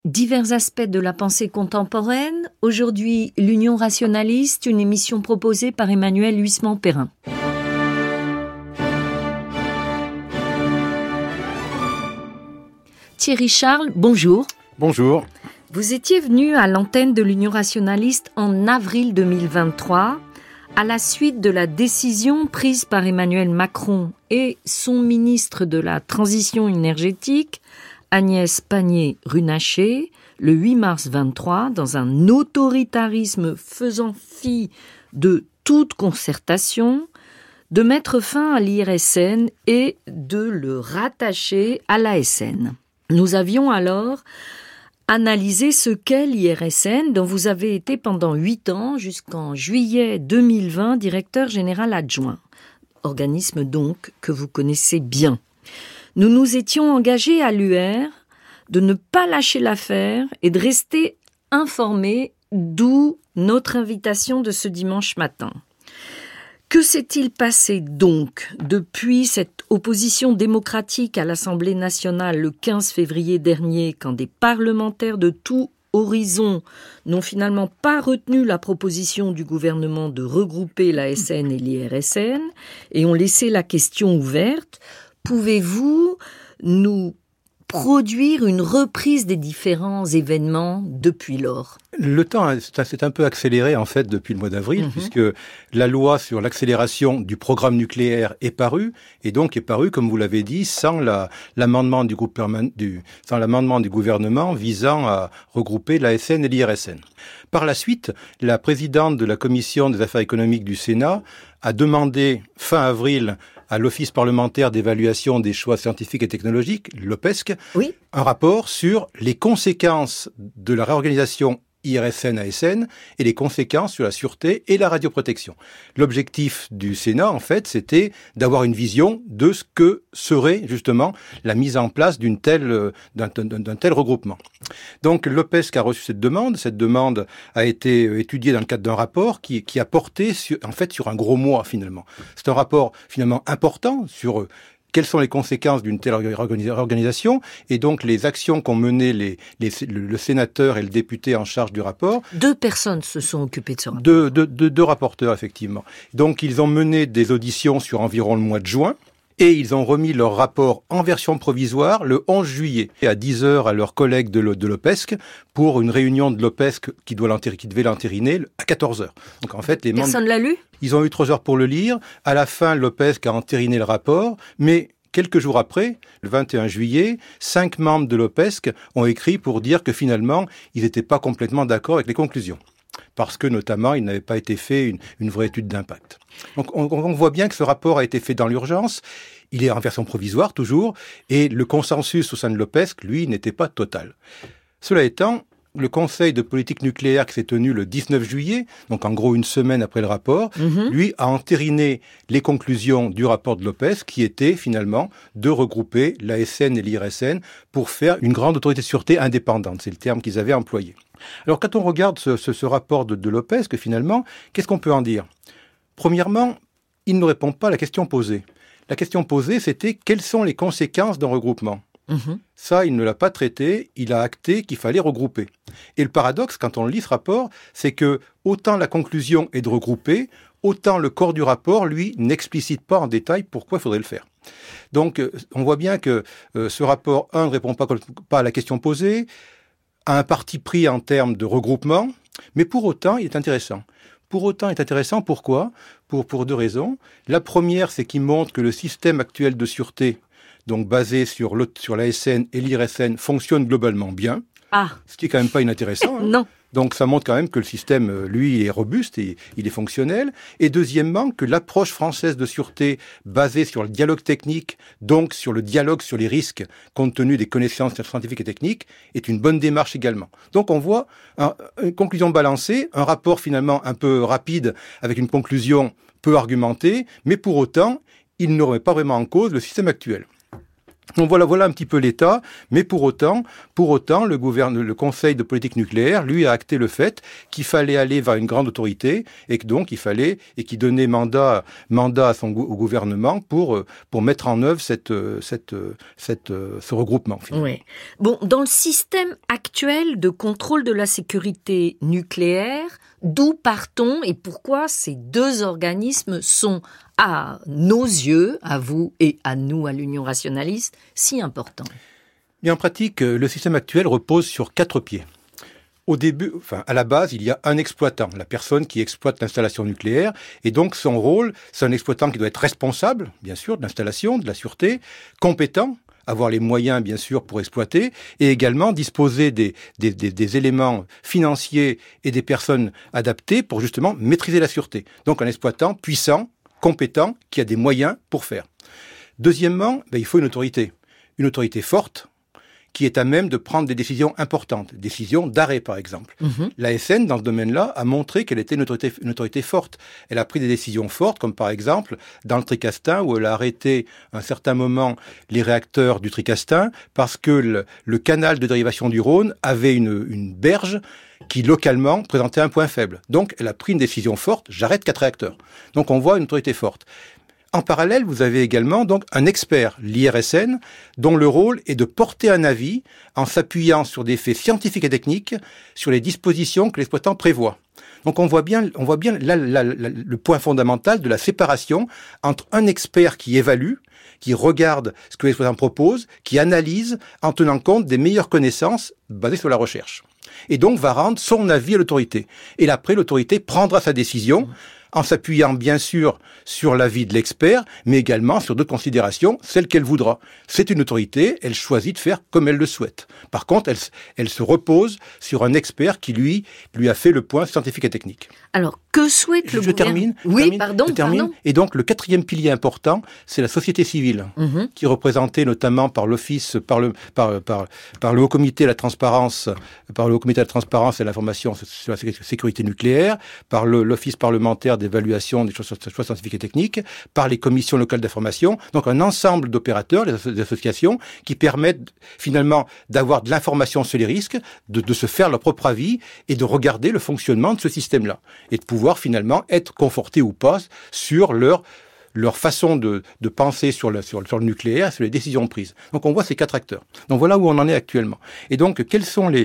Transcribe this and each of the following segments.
Divers aspects de la pensée contemporaine. Aujourd'hui, l'Union rationaliste, une émission proposée par Emmanuel Huisman-Perrin. Thierry Charles, bonjour. Bonjour. Vous étiez venu à l'antenne de l'Union rationaliste en avril 2023, à la suite de la décision prise par Emmanuel Macron et son ministre de la Transition énergétique, Agnès Pannier-Runacher, le 8 mars 23, dans un autoritarisme faisant fi de toute concertation, de mettre fin à l'IRSN et de le rattacher à l'ASN. Nous avions alors analysé ce qu'est l'IRSN, dont vous avez été pendant 8 ans, jusqu'en juillet 2020, directeur général adjoint. Organisme donc que vous connaissez bien. Nous nous étions engagés à l'UR de ne pas lâcher l'affaire et de rester informés, d'où notre invitation de ce dimanche matin. Que s'est-il passé donc depuis cette opposition démocratique à l'Assemblée nationale le 15 février dernier, quand des parlementaires de tout horizon n'ont finalement pas retenu la proposition du gouvernement de regrouper l'ASN et l'IRSN et ont laissé la question ouverte? Pouvez-vous nous produire une reprise des différents événements depuis lors? Le temps s'est un peu accéléré en fait depuis le mois d'avril, puisque la loi sur l'accélération du programme nucléaire est parue, et donc est parue, comme vous l'avez dit, sans l'amendement du gouvernement visant à regrouper l'ASN et l'IRSN. Par la suite, la présidente de la Commission des affaires économiques du Sénat a demandé fin avril à l'Office parlementaire d'évaluation des choix scientifiques et technologiques, l'OPESC, un rapport sur les conséquences de la réorganisation IRSN-ASN et les conséquences sur la sûreté et la radioprotection. L'objectif du Sénat, en fait, c'était d'avoir une vision de ce que serait justement la mise en place d'un tel regroupement. Donc l'OPESC a reçu cette demande. Cette demande a été étudiée dans le cadre d'un rapport qui a porté sur un gros mois finalement. C'est un rapport finalement important sur quelles sont les conséquences d'une telle organisation et donc les actions qu'ont menées le sénateur et le député en charge du rapport. 2 personnes se sont occupées de ce rapport. Deux rapporteurs, effectivement. Donc ils ont mené des auditions sur environ le mois de juin. Et ils ont remis leur rapport en version provisoire le 11 juillet à 10h à leurs collègues de l'OPESC pour une réunion de l'OPESC qui devait l'entériner à 14h. Donc en fait, Personne l'a lu ? Ils ont eu 3 heures pour le lire. À la fin, l'OPESC a entériné le rapport, mais quelques jours après, le 21 juillet, 5 membres de l'OPESC ont écrit pour dire que finalement, ils n'étaient pas complètement d'accord avec les conclusions. Parce que, notamment, il n'avait pas été fait une vraie étude d'impact. Donc, on voit bien que ce rapport a été fait dans l'urgence. Il est en version provisoire, toujours. Et le consensus au sein de l'OPESC, lui, n'était pas total. Cela étant, le Conseil de politique nucléaire qui s'est tenu le 19 juillet, donc en gros une semaine après le rapport, lui a entériné les conclusions du rapport de l'OPESC qui était finalement de regrouper l'ASN et l'IRSN pour faire une grande autorité de sûreté indépendante. C'est le terme qu'ils avaient employé. Alors quand on regarde ce rapport de l'OPESC, finalement, qu'est-ce qu'on peut en dire ? Premièrement, il ne répond pas à la question posée. La question posée, c'était quelles sont les conséquences d'un regroupement ? Ça, il ne l'a pas traité, il a acté qu'il fallait regrouper. Et le paradoxe, quand on lit ce rapport, c'est que autant la conclusion est de regrouper, autant le corps du rapport, lui, n'explicite pas en détail pourquoi il faudrait le faire. Donc, on voit bien que ce rapport, ne répond pas à la question posée, a un parti pris en termes de regroupement, mais pour autant, il est intéressant. Pourquoi ? Pour 2 raisons. La première, c'est qu'il montre que le système actuel de sûreté, donc basé sur l'ASN et l'IRSN, fonctionne globalement bien. Ce qui est quand même pas inintéressant. Non. Donc ça montre quand même que le système, lui, est robuste et il est fonctionnel. Et deuxièmement, que l'approche française de sûreté basée sur le dialogue technique, donc sur le dialogue sur les risques, compte tenu des connaissances scientifiques et techniques, est une bonne démarche également. Donc on voit une conclusion balancée, un rapport finalement un peu rapide, avec une conclusion peu argumentée, mais pour autant, il ne remet pas vraiment en cause le système actuel. Donc voilà un petit peu l'état, mais pour autant, le Conseil de politique nucléaire, lui, a acté le fait qu'il fallait aller vers une grande autorité et que donc qui donnait mandat au gouvernement pour mettre en œuvre ce regroupement. Finalement. Oui. Bon, dans le système actuel de contrôle de la sécurité nucléaire, d'où part-on et pourquoi ces deux organismes sont, à nos yeux, à vous et à nous, à l'Union rationaliste, si importants? Et en pratique, le système actuel repose sur 4 pieds. À la base, il y a un exploitant, la personne qui exploite l'installation nucléaire, et donc son rôle, c'est un exploitant qui doit être responsable, bien sûr, de l'installation, de la sûreté, compétent, avoir les moyens, bien sûr, pour exploiter, et également disposer des éléments financiers et des personnes adaptées pour justement maîtriser la sûreté. Donc un exploitant puissant, compétent, qui a des moyens pour faire. Deuxièmement, il faut une autorité forte, qui est à même de prendre des décisions importantes, décisions d'arrêt par exemple. L'ASN, dans ce domaine-là, a montré qu'elle était une autorité forte. Elle a pris des décisions fortes, comme par exemple dans le Tricastin, où elle a arrêté à un certain moment les réacteurs du Tricastin, parce que le canal de dérivation du Rhône avait une berge qui localement présentait un point faible. Donc elle a pris une décision forte, j'arrête 4 réacteurs. Donc on voit une autorité forte. En parallèle, vous avez également donc un expert, l'IRSN, dont le rôle est de porter un avis en s'appuyant sur des faits scientifiques et techniques sur les dispositions que l'exploitant prévoit. Donc on voit bien là, le point fondamental de la séparation entre un expert qui évalue, qui regarde ce que l'exploitant propose, qui analyse en tenant compte des meilleures connaissances basées sur la recherche. Et donc va rendre son avis à l'autorité. Et après, l'autorité prendra sa décision en s'appuyant bien sûr sur l'avis de l'expert, mais également sur d'autres considérations, celles qu'elle voudra. C'est une autorité, elle choisit de faire comme elle le souhaite. Par contre, elle se repose sur un expert qui, lui a fait le point scientifique et technique. Alors, que souhaite le gouvernement? Pardon. Et donc, le 4e pilier important, c'est la société civile, qui est représentée notamment par l'Office, par le Haut Comité de la Transparence, et de l'information sur la sécurité nucléaire, par l'Office parlementaire d'évaluation des choix scientifiques et techniques, par les commissions locales d'information, donc un ensemble d'opérateurs, des associations, qui permettent finalement d'avoir de l'information sur les risques, de se faire leur propre avis et de regarder le fonctionnement de ce système-là, et de pouvoir finalement être confortés ou pas sur leur façon de penser sur le nucléaire, sur les décisions prises. Donc on voit ces 4 acteurs. Donc voilà où on en est actuellement. Et donc quels sont les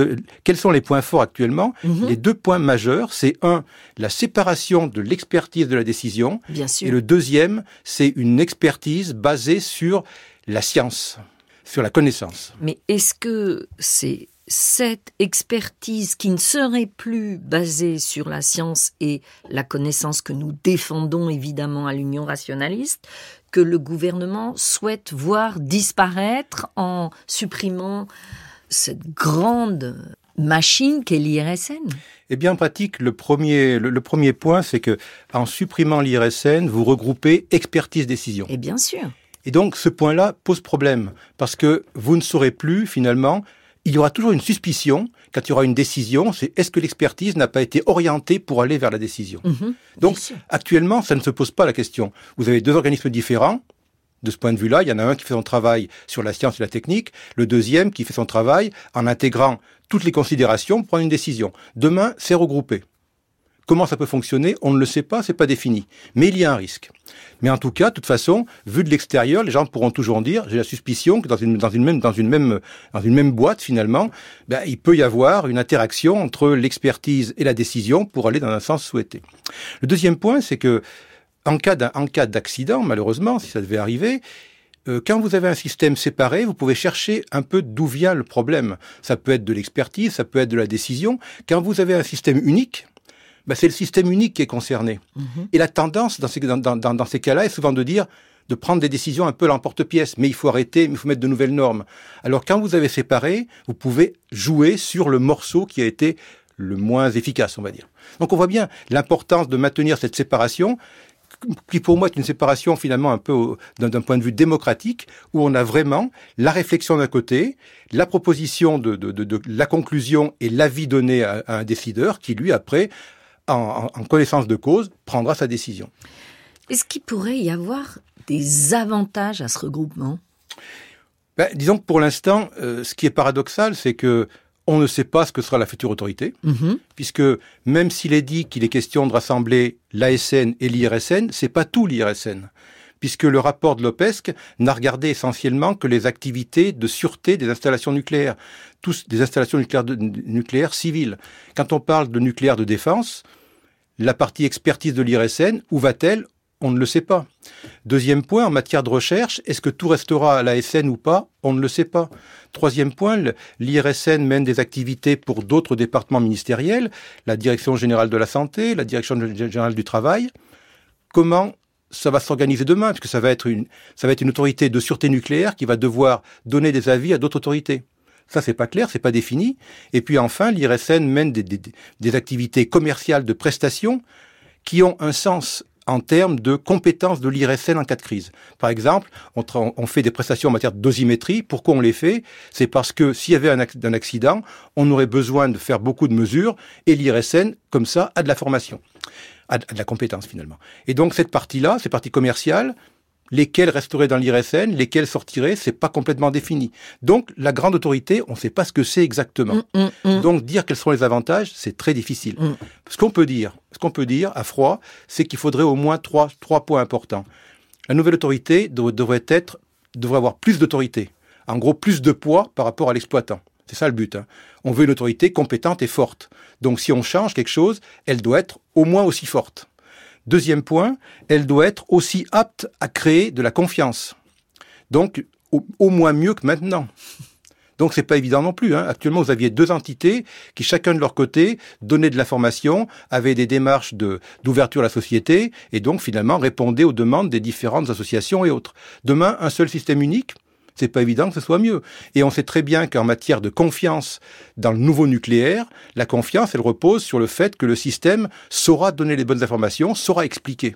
points forts actuellement? Les 2 points majeurs, c'est la séparation de l'expertise de la décision. Bien sûr. Et le deuxième, c'est une expertise basée sur la science, sur la connaissance. Mais est-ce que c'est cette expertise qui ne serait plus basée sur la science et la connaissance que nous défendons évidemment à l'Union rationaliste, que le gouvernement souhaite voir disparaître en supprimant cette grande machine qu'est l'IRSN? Eh bien, en pratique, le premier point, c'est que en supprimant l'IRSN, vous regroupez expertise-décision. Et bien sûr. Et donc, ce point-là pose problème, parce que vous ne saurez plus, finalement, il y aura toujours une suspicion, quand il y aura une décision, c'est est-ce que l'expertise n'a pas été orientée pour aller vers la décision. Donc, actuellement, ça ne se pose pas la question. Vous avez 2 organismes différents. De ce point de vue-là, il y en a un qui fait son travail sur la science et la technique, le deuxième qui fait son travail en intégrant toutes les considérations pour prendre une décision. Demain, c'est regroupé. Comment ça peut fonctionner? On ne le sait pas, c'est pas défini. Mais il y a un risque. Mais en tout cas, de toute façon, vu de l'extérieur, les gens pourront toujours dire, j'ai la suspicion que dans une même boîte, finalement, il peut y avoir une interaction entre l'expertise et la décision pour aller dans un sens souhaité. Le deuxième point, c'est que, en cas d'accident, malheureusement, si ça devait arriver, quand vous avez un système séparé, vous pouvez chercher un peu d'où vient le problème. Ça peut être de l'expertise, ça peut être de la décision. Quand vous avez un système unique, c'est le système unique qui est concerné. Et la tendance dans ces cas-là est souvent de prendre des décisions un peu à l'emporte-pièce. Mais il faut arrêter, il faut mettre de nouvelles normes. Alors quand vous avez séparé, vous pouvez jouer sur le morceau qui a été le moins efficace, on va dire. Donc on voit bien l'importance de maintenir cette séparation, qui pour moi est une séparation finalement un peu d'un point de vue démocratique, où on a vraiment la réflexion d'un côté, la proposition de la conclusion et l'avis donné à un décideur qui, lui, après, en connaissance de cause, prendra sa décision. Est-ce qu'il pourrait y avoir des avantages à ce regroupement? Disons que pour l'instant, ce qui est paradoxal, c'est que on ne sait pas ce que sera la future autorité, puisque même s'il est dit qu'il est question de rassembler l'ASN et l'IRSN, c'est pas tout l'IRSN, puisque le rapport de l'OPESC n'a regardé essentiellement que les activités de sûreté des installations nucléaires, tous des installations nucléaires civiles. Quand on parle de nucléaire de défense, la partie expertise de l'IRSN, où va-t-elle ? On ne le sait pas. Deuxième point, en matière de recherche, est-ce que tout restera à l'ASN ou pas ? On ne le sait pas. Troisième point, l'IRSN mène des activités pour d'autres départements ministériels, la Direction générale de la santé, la Direction générale du travail. Comment ça va s'organiser demain ? Parce que ça va être une autorité de sûreté nucléaire qui va devoir donner des avis à d'autres autorités. Ça, c'est pas clair, c'est pas défini. Et puis enfin, l'IRSN mène des activités commerciales de prestations qui ont un sens en termes de compétences de l'IRSN en cas de crise. Par exemple, on fait des prestations en matière de dosimétrie. Pourquoi on les fait ? C'est parce que s'il y avait un accident, on aurait besoin de faire beaucoup de mesures et l'IRSN, comme ça, a de la formation, a de la compétence finalement. Et donc cette partie-là, ces parties commerciales, lesquelles resteraient dans l'IRSN, lesquelles sortiraient, c'est pas complètement défini. Donc, la grande autorité, on ne sait pas ce que c'est exactement. Donc, dire quels sont les avantages, c'est très difficile. Ce qu'on peut dire à froid, c'est qu'il faudrait au moins trois points importants. La nouvelle autorité devrait avoir plus d'autorité. En gros, plus de poids par rapport à l'exploitant. C'est ça le but. On veut une autorité compétente et forte. Donc, si on change quelque chose, elle doit être au moins aussi forte. Deuxième point, elle doit être aussi apte à créer de la confiance. Donc, au moins mieux que maintenant. Donc, c'est pas évident non plus. Actuellement, vous aviez deux entités qui, chacun de leur côté, donnaient de l'information, avaient des démarches d'ouverture à la société, et donc, finalement, répondaient aux demandes des différentes associations et autres. Demain, un seul système unique, c'est pas évident que ce soit mieux. Et on sait très bien qu'en matière de confiance dans le nouveau nucléaire, la confiance, elle repose sur le fait que le système saura donner les bonnes informations, saura expliquer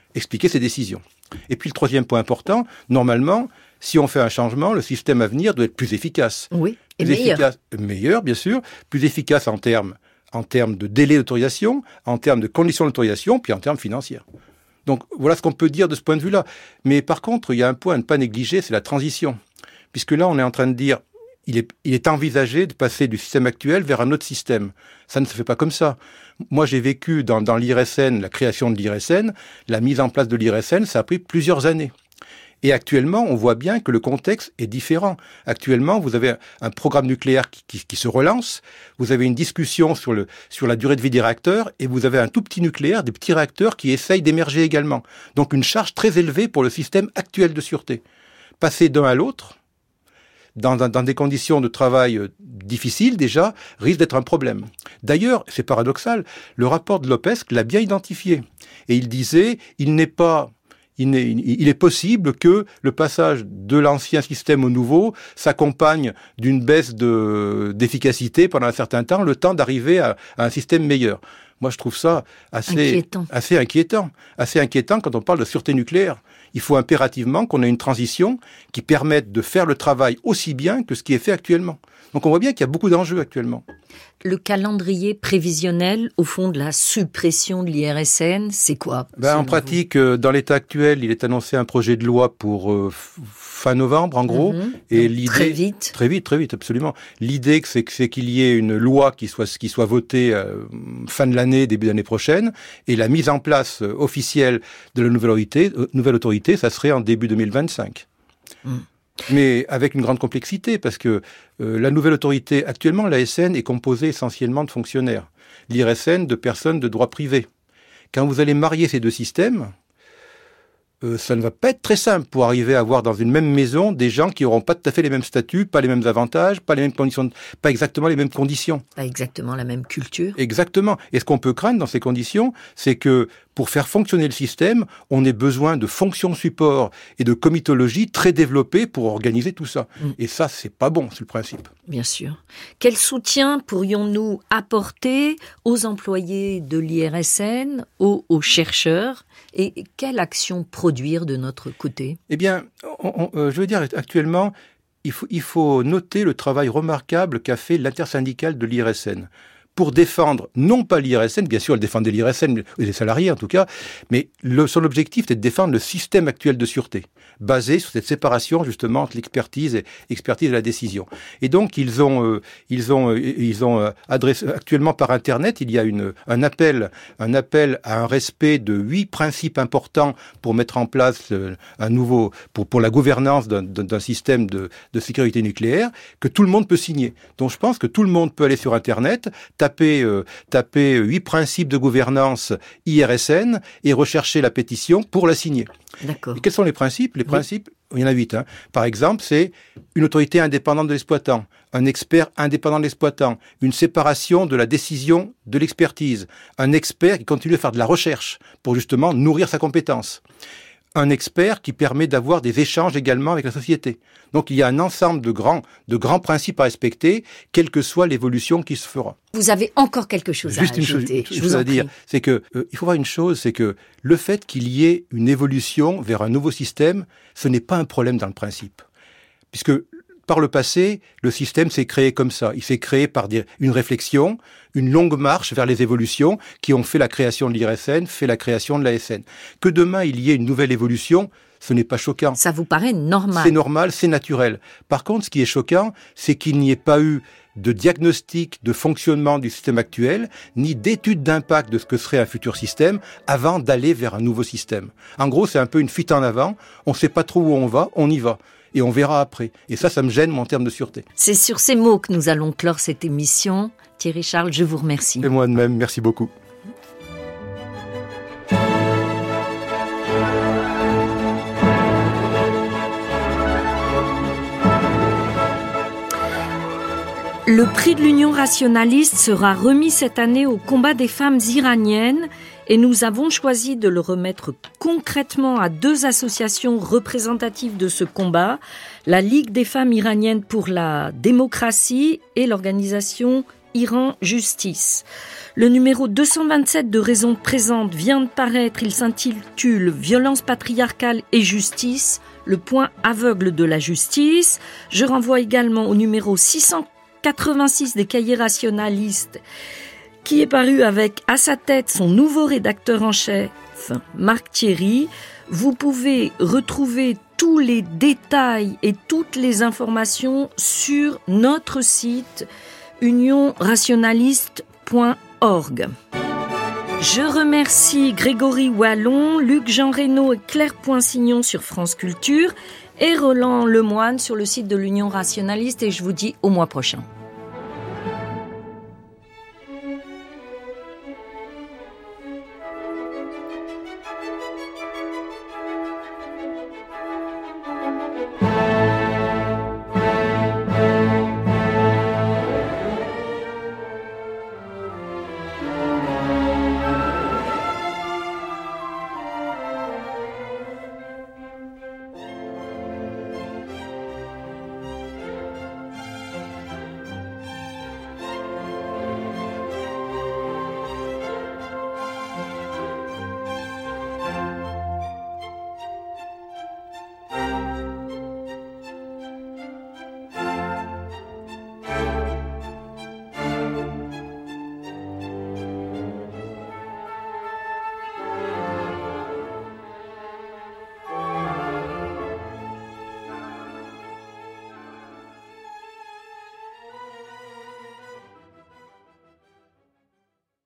ses décisions. Et puis le troisième point important, normalement, si on fait un changement, le système à venir doit être plus efficace. Oui, et meilleur. Meilleur, bien sûr, plus efficace en termes de délai d'autorisation, en termes de conditions d'autorisation, puis en termes financiers. Donc voilà ce qu'on peut dire de ce point de vue-là. Mais par contre, il y a un point à ne pas négliger, c'est la transition. Puisque là, on est en train de dire, il est envisagé de passer du système actuel vers un autre système. Ça ne se fait pas comme ça. Moi, j'ai vécu dans l'IRSN, la création de l'IRSN, la mise en place de l'IRSN, ça a pris plusieurs années. Et actuellement, on voit bien que le contexte est différent. Actuellement, vous avez un programme nucléaire qui se relance, vous avez une discussion sur la durée de vie des réacteurs, et vous avez un tout petit nucléaire, des petits réacteurs qui essayent d'émerger également. Donc une charge très élevée pour le système actuel de sûreté. Passer d'un à l'autre, dans des conditions de travail difficiles déjà, risque d'être un problème. D'ailleurs, c'est paradoxal, le rapport de l'OPESC l'a bien identifié. Et il disait, il est possible que le passage de l'ancien système au nouveau s'accompagne d'une baisse d'efficacité pendant un certain temps, le temps d'arriver à un système meilleur. Moi, je trouve ça assez inquiétant quand on parle de sûreté nucléaire. Il faut impérativement qu'on ait une transition qui permette de faire le travail aussi bien que ce qui est fait actuellement. Donc on voit bien qu'il y a beaucoup d'enjeux actuellement. Le calendrier prévisionnel, au fond, de la suppression de l'IRSN, c'est quoi ? En pratique, dans l'état actuel, il est annoncé un projet de loi pour fin novembre, en gros. Et l'idée, très vite. Très vite, absolument. L'idée, c'est qu'il y ait une loi qui soit votée fin de l'année, début d'année prochaine. Et la mise en place officielle de la nouvelle autorité, ça serait en début 2025. Mais avec une grande complexité, parce que la nouvelle autorité, actuellement, l'ASN est composée essentiellement de fonctionnaires. L'IRSN, de personnes de droit privé. Quand vous allez marier ces deux systèmes, ça ne va pas être très simple pour arriver à avoir dans une même maison des gens qui n'auront pas tout à fait les mêmes statuts, pas les mêmes avantages, pas les mêmes conditions, pas exactement les mêmes conditions. Pas exactement la même culture. Exactement. Et ce qu'on peut craindre dans ces conditions, c'est que pour faire fonctionner le système, on ait besoin de fonctions support et de comitologie très développées pour organiser tout ça. Et ça, c'est pas bon, c'est le principe. Bien sûr. Quel soutien pourrions-nous apporter aux employés de l'IRSN, aux chercheurs, et quelle action produire de notre côté ? Eh bien, je veux dire, actuellement, il faut noter le travail remarquable qu'a fait l'intersyndicale de l'IRSN. pour défendre, non pas l'IRSN, bien sûr elle défendait l'IRSN, les salariés en tout cas, mais son objectif était de défendre le système actuel de sûreté, basé sur cette séparation justement entre l'expertise et la décision. Et donc ils ont adressé, actuellement par Internet, il y a un appel à un respect de 8 principes importants pour mettre en place un nouveau, pour la gouvernance d'un système de sécurité nucléaire, que tout le monde peut signer. Donc je pense que tout le monde peut aller sur Internet, taper 8 principes de gouvernance IRSN et rechercher la pétition pour la signer. D'accord. Et quels sont les principes ? Les principes, il y en a 8. Par exemple, c'est une autorité indépendante de l'exploitant, un expert indépendant de l'exploitant, une séparation de la décision de l'expertise, un expert qui continue à faire de la recherche pour justement nourrir sa compétence, un expert qui permet d'avoir des échanges également avec la société. Donc il y a un ensemble de grands principes à respecter, quelle que soit l'évolution qui se fera. Vous avez encore quelque chose à ajouter. Juste une chose à dire, c'est que il faut voir une chose, c'est que le fait qu'il y ait une évolution vers un nouveau système, ce n'est pas un problème dans le principe. Puisque par le passé, le système s'est créé comme ça. Il s'est créé par une réflexion, une longue marche vers les évolutions qui ont fait la création de l'IRSN, fait la création de l'ASN. Que demain, il y ait une nouvelle évolution, ce n'est pas choquant. Ça vous paraît normal? C'est normal, c'est naturel. Par contre, ce qui est choquant, c'est qu'il n'y ait pas eu de diagnostic de fonctionnement du système actuel, ni d'étude d'impact de ce que serait un futur système, avant d'aller vers un nouveau système. En gros, c'est un peu une fuite en avant. On ne sait pas trop où on va, on y va. Et on verra après. Et ça me gêne, moi, en termes de sûreté. C'est sur ces mots que nous allons clore cette émission. Thierry Charles, je vous remercie. Et moi de même, merci beaucoup. Le prix de l'Union rationaliste sera remis cette année au combat des femmes iraniennes et nous avons choisi de le remettre concrètement à 2 associations représentatives de ce combat, la Ligue des femmes iraniennes pour la démocratie et l'organisation Iran Justice. Le numéro 227 de Raison Présente vient de paraître, il s'intitule « Violence patriarcale et justice, le point aveugle de la justice ». Je renvoie également au numéro 686 des Cahiers rationalistes qui est paru avec à sa tête son nouveau rédacteur en chef, Marc Thierry. Vous pouvez retrouver tous les détails et toutes les informations sur notre site unionrationaliste.org. Je remercie Grégory Wallon, Luc-Jean Reynaud et Claire Poinsignon sur France Culture et Roland Lemoine sur le site de l'Union rationaliste et je vous dis au mois prochain.